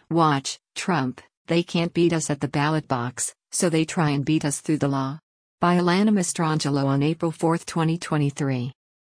Watch, Trump, they can't beat us at the ballot box, so they try and beat us through the law. By Alana Mastrangelo on April 4, 2023.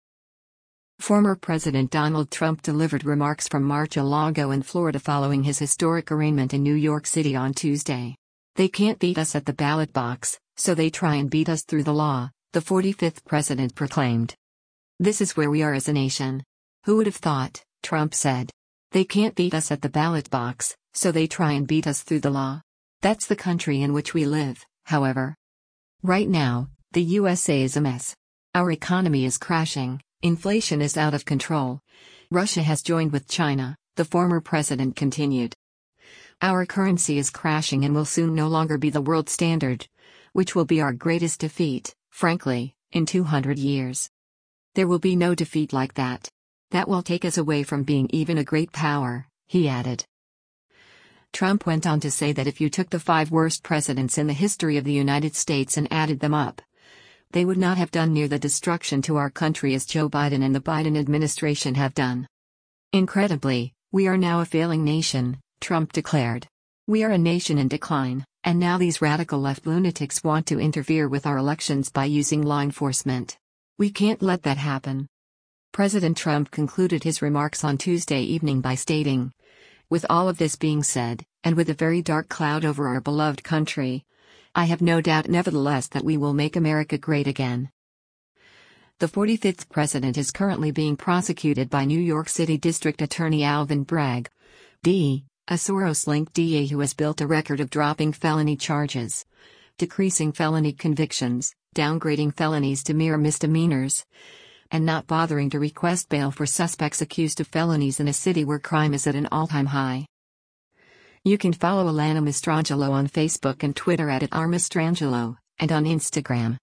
Former President Donald Trump delivered remarks from Mar-a-Lago in Florida following his historic arraignment in New York City on Tuesday. They can't beat us at the ballot box, so they try and beat us through the law, the 45th president proclaimed. This is where we are as a nation. Who would have thought, Trump said. They can't beat us at the ballot box, so they try and beat us through the law. That's the country in which we live, however. Right now, the USA is a mess. Our economy is crashing, inflation is out of control. Russia has joined with China, the former president continued. Our currency is crashing and will soon no longer be the world standard, which will be our greatest defeat, frankly, in 200 years. There will be no defeat like that. That will take us away from being even a great power, he added. Trump went on to say that if you took the 5 worst presidents in the history of the United States and added them up, they would not have done near the destruction to our country as Joe Biden and the Biden administration have done. Incredibly, we are now a failing nation, Trump declared. We are a nation in decline, and now these radical left lunatics want to interfere with our elections by using law enforcement. We can't let that happen. President Trump concluded his remarks on Tuesday evening by stating, "With all of this being said, and with a very dark cloud over our beloved country, I have no doubt nevertheless that we will make America great again." The 45th president is currently being prosecuted by New York City District Attorney Alvin Bragg, D., a Soros-linked DA who has built a record of dropping felony charges, decreasing felony convictions, downgrading felonies to mere misdemeanors, and not bothering to request bail for suspects accused of felonies in a city where crime is at an all-time high. You can follow Alana Mastrangelo on Facebook and Twitter @RMastrangelo, and on Instagram